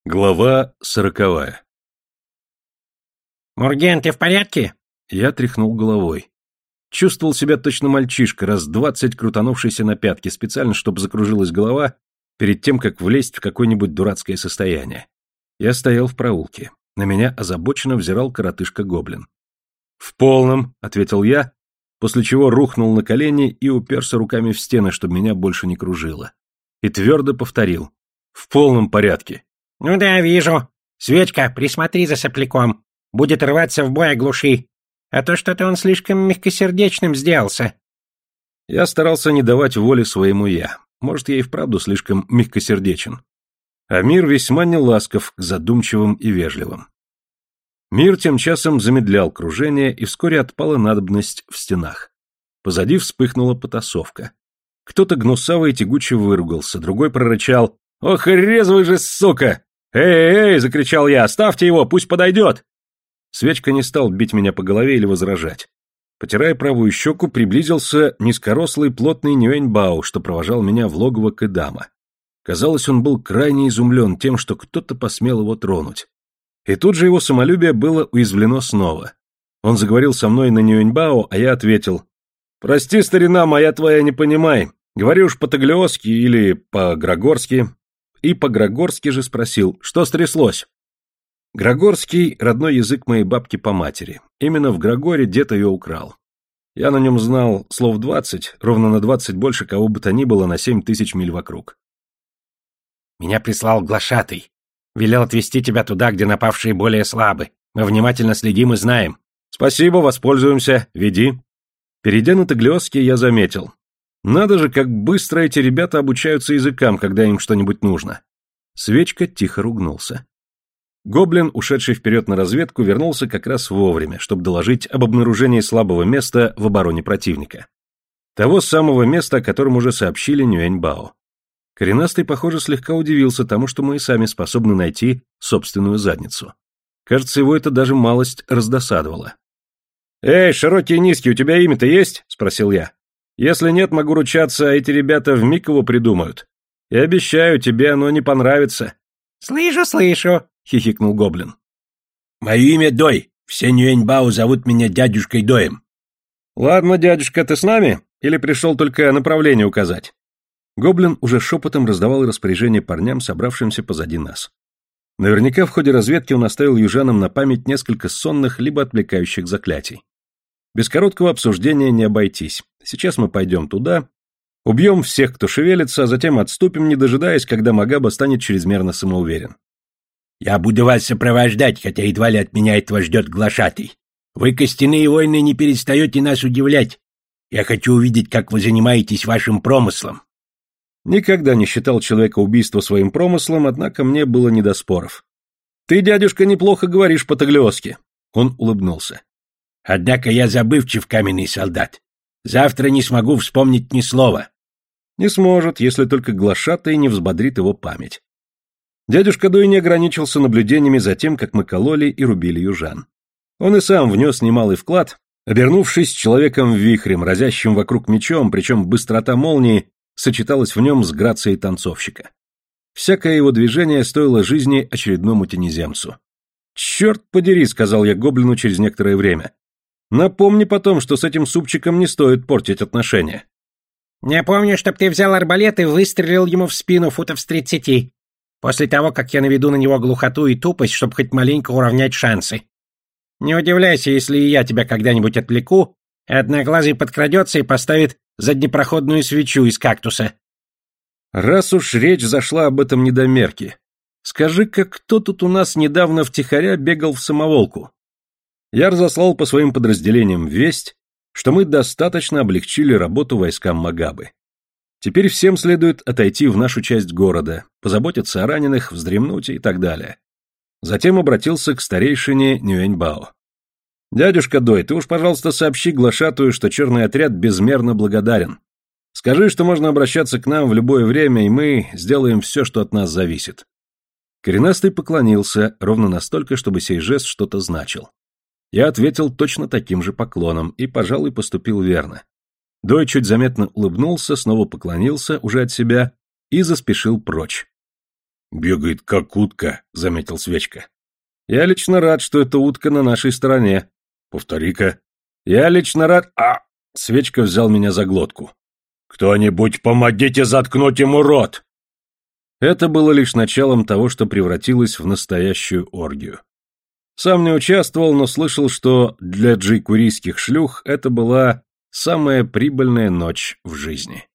Глава 40. «Мурген, ты в порядке?» Я тряхнул головой. Чувствовал себя точно мальчишка, раз 20 крутанувшийся на пятки, специально, чтобы закружилась голова, перед тем, как влезть в какое-нибудь дурацкое состояние. Я стоял в проулке. На меня озабоченно взирал коротышка-гоблин. «В полном», — ответил я, после чего рухнул на колени и уперся руками в стены, чтобы меня больше не кружило. И твердо повторил. «В полном порядке». «Ну да, вижу. Свечка, присмотри за сопляком. Будет рваться в бой, оглуши. А то что-то он слишком мягкосердечным сделался». Я старался не давать воли своему «я». Может, я и вправду слишком мягкосердечен. А мир весьма неласков к задумчивым и вежливым. Мир тем часом замедлял кружение, и вскоре отпала надобность в стенах. Позади вспыхнула потасовка. Кто-то гнусаво и тягуче выругался, другой прорычал: «Ох, резвый же, сука! Эй, эй!» — закричал я. «Оставьте его, пусть подойдет!» Свечка не стал бить меня по голове или возражать. Потирая правую щеку, приблизился низкорослый плотный Нюэньбао, что провожал меня в логово Кэдама. Казалось, он был крайне изумлен тем, что кто-то посмел его тронуть. И тут же его самолюбие было уязвлено снова. Он заговорил со мной на Нюэньбао, а я ответил: «Прости, старина моя, твоя не понимай. Говори уж по-таглиоски или по-грагорски». И по-грагорски же спросил: «Что стряслось?» Грагорский — родной язык моей бабки по матери. Именно в Грагоре дед ее украл. Я на нем знал слов 20, ровно на 20 больше кого бы то ни было на 7000 миль вокруг. «Меня прислал глашатый. Велел отвезти тебя туда, где напавшие более слабы. Мы внимательно следим и знаем». «Спасибо, воспользуемся. Веди». Перейдя на таглиоский, я заметил: надо же, как быстро эти ребята обучаются языкам, когда им что-нибудь нужно. Свечка тихо ругнулся. Гоблин, ушедший вперед на разведку, вернулся как раз вовремя, чтобы доложить об обнаружении слабого места в обороне противника. Того самого места, о котором уже сообщили Нюэньбао. Коренастый, похоже, слегка удивился тому, что мы и сами способны найти собственную задницу. Кажется, его это даже малость раздосадовало. «Эй, широкий и низкий, у тебя имя-то есть?» — спросил я. «Если нет, могу ручаться, эти ребята вмиг его придумают. И обещаю, тебе оно не понравится». «Слышу, слышу», — хихикнул гоблин. «Мое имя Дой. Все Нюэньбао зовут меня дядюшкой Доем». «Ладно, дядюшка, ты с нами? Или пришел только направление указать?» Гоблин уже шепотом раздавал распоряжения парням, собравшимся позади нас. Наверняка в ходе разведки он оставил южанам на память несколько сонных либо отвлекающих заклятий. Без короткого обсуждения не обойтись. Сейчас мы пойдем туда, убьем всех, кто шевелится, а затем отступим, не дожидаясь, когда Магаба станет чрезмерно самоуверен. «Я буду вас сопровождать, хотя едва ли от меня этого ждет глашатый. Вы, костяные воины, не перестаете нас удивлять. Я хочу увидеть, как вы занимаетесь вашим промыслом». Никогда не считал человека убийство своим промыслом, однако мне было не до споров. «Ты, дядюшка, неплохо говоришь по-таглиоски». Он улыбнулся. «Однако я забывчив, каменный солдат. Завтра не смогу вспомнить ни слова». Не сможет, если только глашатай не взбодрит его память. Дядюшка Дой не ограничился наблюдениями за тем, как мы кололи и рубили южан. Он и сам внес немалый вклад, обернувшись человеком-вихрем, разящим вокруг мечом, причем быстрота молнии сочеталась в нем с грацией танцовщика. Всякое его движение стоило жизни очередному тенеземцу. «Черт подери», — сказал я гоблину через некоторое время. «Напомни потом, что с этим супчиком не стоит портить отношения». «Не помню, чтоб ты взял арбалет и выстрелил ему в спину футов с 30. После того, как я наведу на него глухоту и тупость, чтобы хоть маленько уравнять шансы. Не удивляйся, если и я тебя когда-нибудь отвлеку, и одноглазый подкрадется и поставит заднепроходную свечу из кактуса». Раз уж речь зашла об этом недомерке, скажи-ка, кто тут у нас недавно втихаря бегал в самоволку? Я разослал по своим подразделениям весть, что мы достаточно облегчили работу войскам Магабы. Теперь всем следует отойти в нашу часть города, позаботиться о раненых, вздремнуть и так далее. Затем обратился к старейшине Нюэньбао. «Дядюшка Дой, ты уж, пожалуйста, сообщи глашатую, что черный отряд безмерно благодарен. Скажи, что можно обращаться к нам в любое время, и мы сделаем все, что от нас зависит». Коренастый поклонился, ровно настолько, чтобы сей жест что-то значил. Я ответил точно таким же поклоном и, пожалуй, поступил верно. Дой чуть заметно улыбнулся, снова поклонился, уже от себя, и заспешил прочь. Бегает как утка, заметил Свечка. Я лично рад, что эта утка на нашей стороне. Повтори-ка. Я лично рад... Свечка взял меня за глотку. Кто-нибудь помогите заткнуть ему рот! Это было лишь началом того, что превратилось в настоящую оргию. Сам не участвовал, но слышал, что для джейкурийских шлюх это была самая прибыльная ночь в жизни.